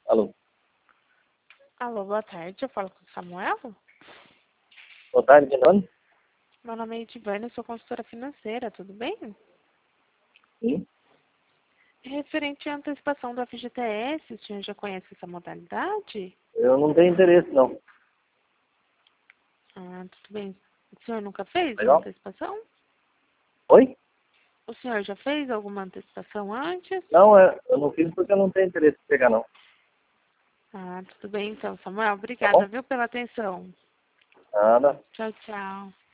Alô. Alô, boa tarde. Eu falo com o Samuel? Boa tarde, Genone. Meu nome é Edivane, eu sou consultora financeira, tudo bem? Sim. Referente à antecipação do FGTS, o senhor já conhece essa modalidade? Eu não tenho interesse, não. Ah, tudo bem. O senhor nunca fez uma Legal? antecipação? Oi? O senhor já fez alguma antecipação antes? Não, eu não fiz porque eu não tenho interesse em pegar, não. Ah, tudo bem então, Samuel. Tá Obrigada, bom? viu, pela atenção. Nada. Tchau, tchau.